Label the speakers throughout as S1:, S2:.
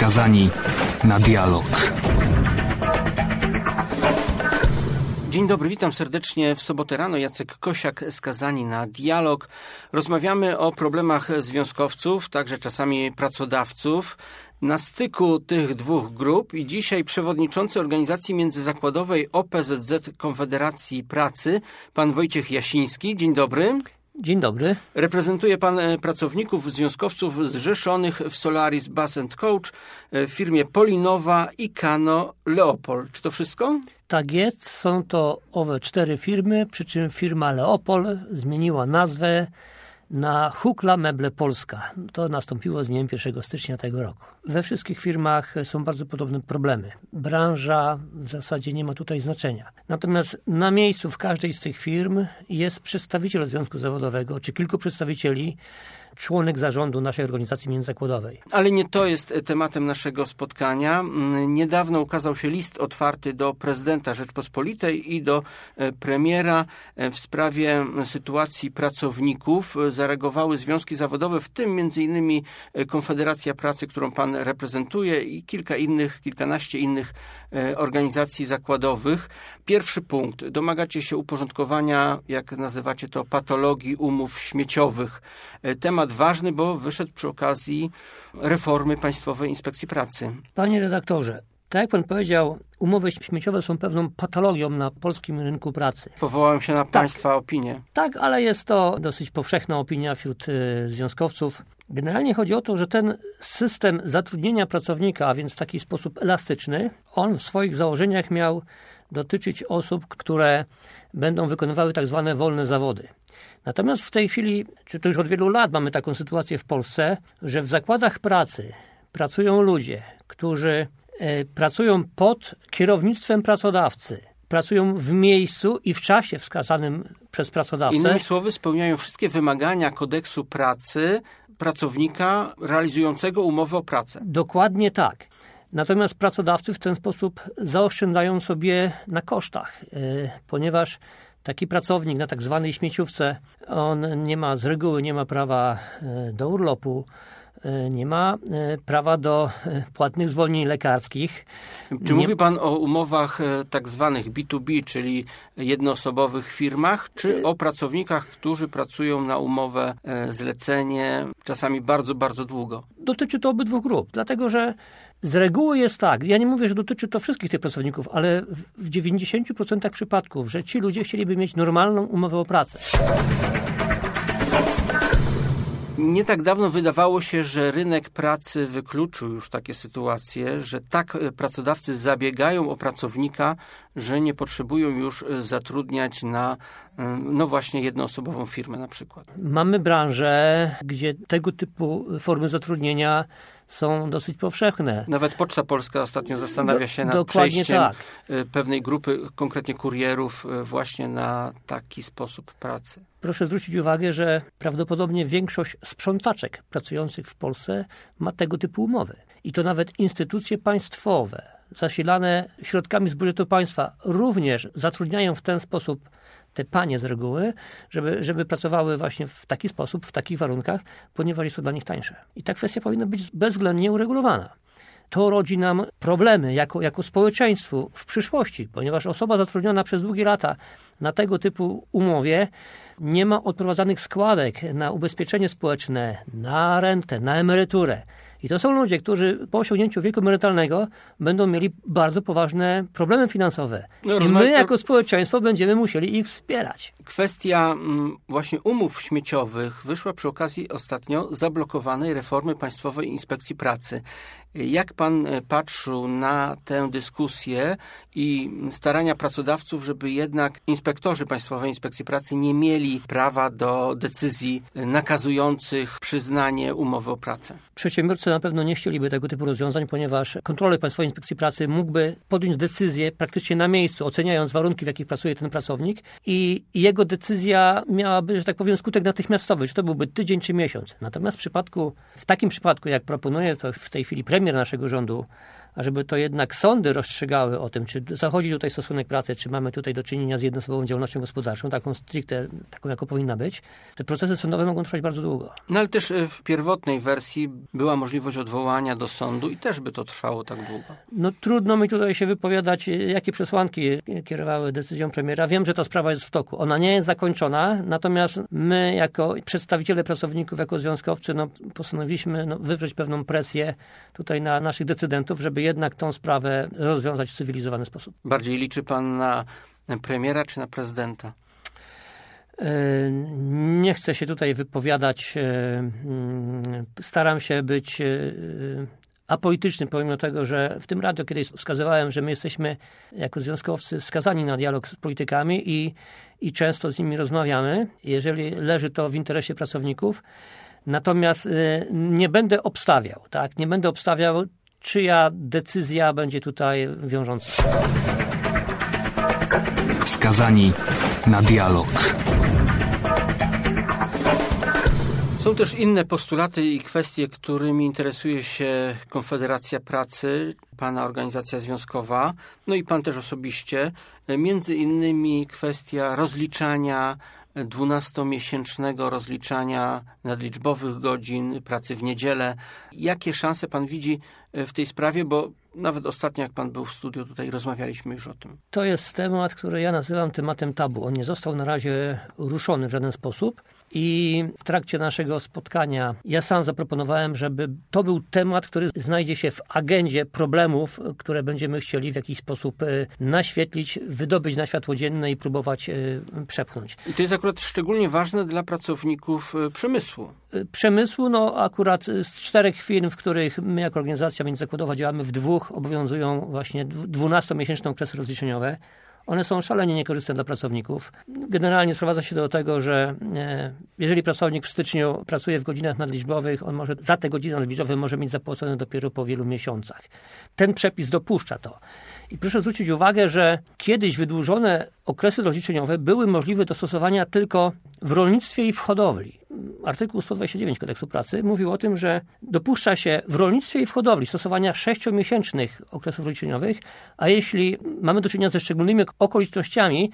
S1: skazani na dialog.
S2: Dzień dobry, witam serdecznie w sobotę rano. Jacek Kosiak, skazani na dialog. Rozmawiamy o problemach związkowców, także czasami pracodawców, na styku tych dwóch grup i dzisiaj przewodniczący organizacji międzyzakładowej OPZZ Konfederacji Pracy, pan Wojciech Jasiński. Dzień dobry.
S3: Dzień dobry.
S2: Reprezentuje pan pracowników, związkowców zrzeszonych w Solaris Bus & Coach, w firmie Polinowa i Kano Leopold. Czy to wszystko?
S3: Tak jest, są to owe 4 firmy, przy czym firma Leopold zmieniła nazwę na Hukla Meble Polska. To nastąpiło z dniem 1 stycznia tego roku. We wszystkich firmach są bardzo podobne problemy. Branża w zasadzie nie ma tutaj znaczenia. Natomiast na miejscu w każdej z tych firm jest przedstawiciel związku zawodowego, czy kilku przedstawicieli, członek zarządu naszej organizacji międzyzakładowej.
S2: Ale nie to jest tematem naszego spotkania. Niedawno ukazał się list otwarty do prezydenta Rzeczpospolitej i do premiera w sprawie sytuacji pracowników. Zareagowały związki zawodowe, w tym m.in. Konfederacja Pracy, którą pan reprezentuje, i kilkanaście innych organizacji zakładowych. Pierwszy punkt. Domagacie się uporządkowania, jak nazywacie to, patologii umów śmieciowych. Temat ważny, bo wyszedł przy okazji reformy Państwowej Inspekcji Pracy.
S3: Panie redaktorze, tak jak pan powiedział, umowy śmieciowe są pewną patologią na polskim rynku pracy.
S2: Powołałem się na państwa opinię.
S3: Tak, ale jest to dosyć powszechna opinia wśród związkowców. Generalnie chodzi o to, że ten system zatrudnienia pracownika, a więc w taki sposób elastyczny, on w swoich założeniach miał dotyczyć osób, które będą wykonywały tak zwane wolne zawody. Natomiast w tej chwili, czy to już od wielu lat mamy taką sytuację w Polsce, że w zakładach pracy pracują ludzie, którzy pracują pod kierownictwem pracodawcy, pracują w miejscu i w czasie wskazanym przez pracodawcę.
S2: Innymi słowy, spełniają wszystkie wymagania kodeksu pracy pracownika realizującego umowę o pracę.
S3: Dokładnie tak. Natomiast pracodawcy w ten sposób zaoszczędzają sobie na kosztach, ponieważ taki pracownik na tak zwanej śmieciówce, on z reguły nie ma prawa do urlopu, nie ma prawa do płatnych zwolnień lekarskich.
S2: Czy mówi pan o umowach tak zwanych B2B, czyli jednoosobowych firmach, czy o pracownikach, którzy pracują na umowę zlecenie, czasami bardzo, bardzo długo?
S3: Dotyczy to obydwu grup, dlatego że z reguły jest tak, ja nie mówię, że dotyczy to wszystkich tych pracowników, ale w 90% przypadków, że ci ludzie chcieliby mieć normalną umowę o pracę.
S2: Nie tak dawno wydawało się, że rynek pracy wykluczył już takie sytuacje, że tak pracodawcy zabiegają o pracownika, że nie potrzebują już zatrudniać na właśnie jednoosobową firmę na przykład. Mamy
S3: branżę, gdzie tego typu formy zatrudnienia są dosyć powszechne.
S2: Nawet Poczta Polska ostatnio zastanawia się nad przejściem pewnej grupy, konkretnie kurierów, właśnie na taki sposób pracy.
S3: Proszę zwrócić uwagę, że prawdopodobnie większość sprzątaczek pracujących w Polsce ma tego typu umowy. I to nawet instytucje państwowe, zasilane środkami z budżetu państwa, również zatrudniają w ten sposób te panie z reguły, żeby pracowały właśnie w taki sposób, w takich warunkach, ponieważ jest to dla nich tańsze. I ta kwestia powinna być bezwzględnie uregulowana. To rodzi nam problemy jako społeczeństwu w przyszłości, ponieważ osoba zatrudniona przez długie lata na tego typu umowie nie ma odprowadzanych składek na ubezpieczenie społeczne, na rentę, na emeryturę. I to są ludzie, którzy po osiągnięciu wieku emerytalnego będą mieli bardzo poważne problemy finansowe. I my jako społeczeństwo będziemy musieli ich wspierać.
S2: Kwestia właśnie umów śmieciowych wyszła przy okazji ostatnio zablokowanej reformy Państwowej Inspekcji Pracy. Jak pan patrzył na tę dyskusję i starania pracodawców, żeby jednak inspektorzy Państwowej Inspekcji Pracy nie mieli prawa do decyzji nakazujących przyznanie umowy o pracę?
S3: Przedsiębiorcy na pewno nie chcieliby tego typu rozwiązań, ponieważ kontroler Państwowej Inspekcji Pracy mógłby podjąć decyzję praktycznie na miejscu, oceniając warunki, w jakich pracuje ten pracownik, i jego decyzja miałaby, że tak powiem, skutek natychmiastowy, czy to byłby tydzień czy miesiąc. Natomiast w takim przypadku, jak proponuje to w tej chwili premier naszego rządu, a żeby to jednak sądy rozstrzygały o tym, czy zachodzi tutaj stosunek pracy, czy mamy tutaj do czynienia z jednoosobową działalnością gospodarczą, taką stricte, taką jaką powinna być, te procesy sądowe mogą trwać bardzo długo.
S2: No ale też w pierwotnej wersji była możliwość odwołania do sądu i też by to trwało tak długo.
S3: No trudno mi tutaj się wypowiadać, jakie przesłanki kierowały decyzją premiera. Wiem, że ta sprawa jest w toku. Ona nie jest zakończona, natomiast my jako przedstawiciele pracowników, jako związkowcy postanowiliśmy wywrzeć pewną presję tutaj na naszych decydentów, żeby jednak tą sprawę rozwiązać w cywilizowany sposób.
S2: Bardziej liczy pan na premiera czy na prezydenta?
S3: Nie chcę się tutaj wypowiadać. Staram się być apolityczny, pomimo tego, że w tym radiu kiedyś wskazywałem, że my jesteśmy jako związkowcy skazani na dialog z politykami i często z nimi rozmawiamy, jeżeli leży to w interesie pracowników. Natomiast nie będę obstawiał, tak? Nie będę obstawiał, czyja decyzja będzie tutaj wiążąca.
S1: Skazani na dialog.
S2: Są też inne postulaty i kwestie, którymi interesuje się Konfederacja Pracy, pana organizacja związkowa, no i pan też osobiście. Między innymi kwestia rozliczania 12-miesięcznego rozliczania nadliczbowych godzin, pracy w niedzielę. Jakie szanse pan widzi w tej sprawie? Bo nawet ostatnio, jak pan był w studiu, tutaj rozmawialiśmy już o tym.
S3: To jest temat, który ja nazywam tematem tabu. On nie został na razie ruszony w żaden sposób. I w trakcie naszego spotkania ja sam zaproponowałem, żeby to był temat, który znajdzie się w agendzie problemów, które będziemy chcieli w jakiś sposób naświetlić, wydobyć na światło dzienne i próbować przepchnąć.
S2: I to jest akurat szczególnie ważne dla pracowników przemysłu.
S3: Przemysłu, akurat z 4 firm, w których my jako organizacja międzyzakładowa działamy, w 2 obowiązują właśnie 12-miesięczne okresy rozliczeniowe. One są szalenie niekorzystne dla pracowników. Generalnie sprowadza się do tego, że jeżeli pracownik w styczniu pracuje w godzinach nadliczbowych, on może za te godziny nadliczbowe może mieć zapłacone dopiero po wielu miesiącach. Ten przepis dopuszcza to. I proszę zwrócić uwagę, że kiedyś wydłużone okresy rozliczeniowe były możliwe do stosowania tylko w rolnictwie i w hodowli. Artykuł 129 Kodeksu Pracy mówił o tym, że dopuszcza się w rolnictwie i w hodowli stosowania 6-miesięcznych okresów rozliczeniowych, a jeśli mamy do czynienia ze szczególnymi okolicznościami,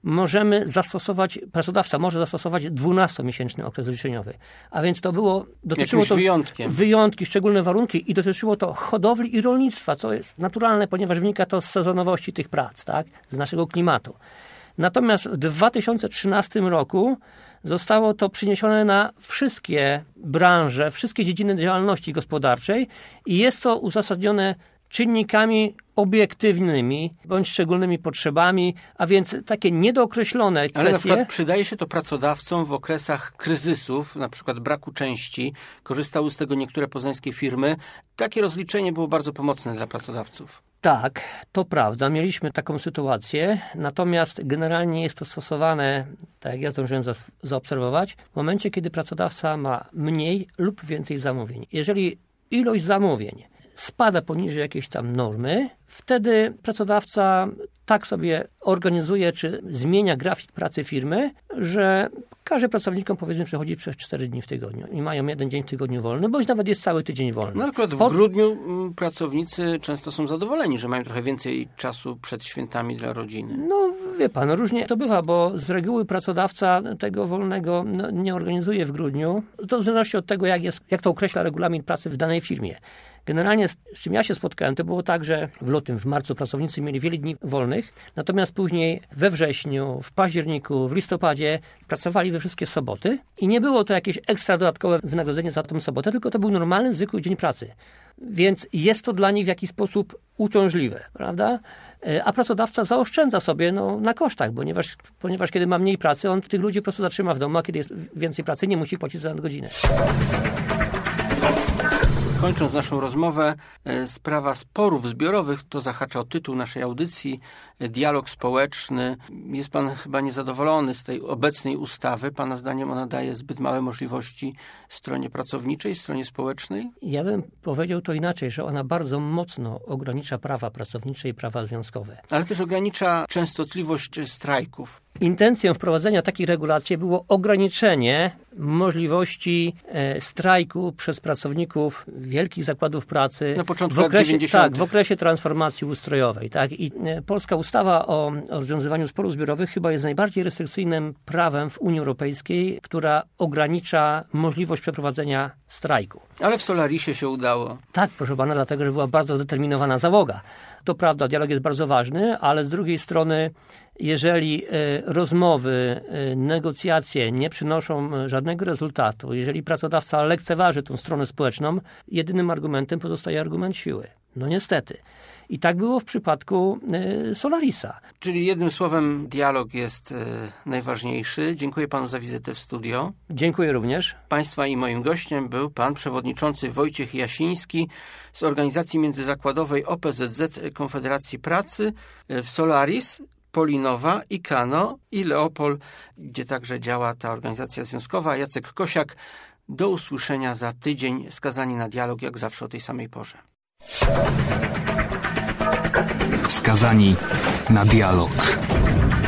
S3: pracodawca może zastosować 12-miesięczny okres rozliczeniowy. A więc dotyczyło to wyjątki, szczególne warunki i dotyczyło to hodowli i rolnictwa, co jest naturalne, ponieważ wynika to z sezonowości tych prac, tak? Z naszego klimatu. Natomiast w 2013 roku zostało to przyniesione na wszystkie branże, wszystkie dziedziny działalności gospodarczej i jest to uzasadnione czynnikami obiektywnymi bądź szczególnymi potrzebami, a więc takie niedookreślone kwestie.
S2: Ale na przykład przydaje się to pracodawcom w okresach kryzysów, na przykład braku części. Korzystały z tego niektóre poznańskie firmy. Takie rozliczenie było bardzo pomocne dla pracodawców.
S3: Tak, to prawda. Mieliśmy taką sytuację, natomiast generalnie jest to stosowane, tak jak ja zdążyłem zaobserwować, w momencie, kiedy pracodawca ma mniej lub więcej zamówień. Jeżeli ilość zamówień spada poniżej jakiejś tam normy, wtedy pracodawca tak sobie organizuje, czy zmienia grafik pracy firmy, że każe pracownikom, powiedzmy, przechodzić przez 4 dni w tygodniu i mają 1 dzień w tygodniu wolny, bądź nawet jest cały tydzień wolny.
S2: No akurat w grudniu pracownicy często są zadowoleni, że mają trochę więcej czasu przed świętami dla rodziny.
S3: No wie pan, różnie to bywa, bo z reguły pracodawca tego wolnego nie organizuje w grudniu. To w zależności od tego, jak to określa regulamin pracy w danej firmie. Generalnie z czym ja się spotkałem, to było tak, że w lutym, w marcu pracownicy mieli wiele dni wolnych, natomiast później we wrześniu, w październiku, w listopadzie pracowali we wszystkie soboty i nie było to jakieś ekstra dodatkowe wynagrodzenie za tę sobotę, tylko to był normalny, zwykły dzień pracy. Więc jest to dla nich w jakiś sposób uciążliwe, prawda? A pracodawca zaoszczędza sobie na kosztach, ponieważ kiedy ma mniej pracy, on tych ludzi po prostu zatrzyma w domu, a kiedy jest więcej pracy, nie musi płacić za nadgodzinę.
S2: Kończąc naszą rozmowę, sprawa sporów zbiorowych, to zahacza o tytuł naszej audycji. dialog społeczny. Jest pan chyba niezadowolony z tej obecnej ustawy. Pana zdaniem ona daje zbyt małe możliwości stronie pracowniczej, stronie społecznej?
S3: Ja bym powiedział to inaczej, że ona bardzo mocno ogranicza prawa pracownicze i prawa związkowe.
S2: Ale też ogranicza częstotliwość strajków.
S3: Intencją wprowadzenia takiej regulacji było ograniczenie możliwości strajku przez pracowników wielkich zakładów pracy
S2: na początku lat 90.
S3: Tak, w okresie transformacji ustrojowej. Tak? I polska ustawa o rozwiązywaniu sporów zbiorowych chyba jest najbardziej restrykcyjnym prawem w Unii Europejskiej, która ogranicza możliwość przeprowadzenia strajku.
S2: Ale w Solarisie się udało.
S3: Tak, proszę pana, dlatego, że była bardzo zdeterminowana załoga. To prawda, dialog jest bardzo ważny, ale z drugiej strony, jeżeli rozmowy, negocjacje nie przynoszą żadnego rezultatu, jeżeli pracodawca lekceważy tą stronę społeczną, jedynym argumentem pozostaje argument siły. No niestety. I tak było w przypadku Solarisa.
S2: Czyli jednym słowem dialog jest najważniejszy. Dziękuję panu za wizytę w studio.
S3: Dziękuję również.
S2: Państwa i moim gościem był pan przewodniczący Wojciech Jasiński z organizacji międzyzakładowej OPZZ Konfederacji Pracy w Solaris, Polinowa, Ikano i Leopol, gdzie także działa ta organizacja związkowa. Jacek Kosiak. Do usłyszenia za tydzień. Skazani na dialog jak zawsze o tej samej porze.
S1: Skazani na dialog.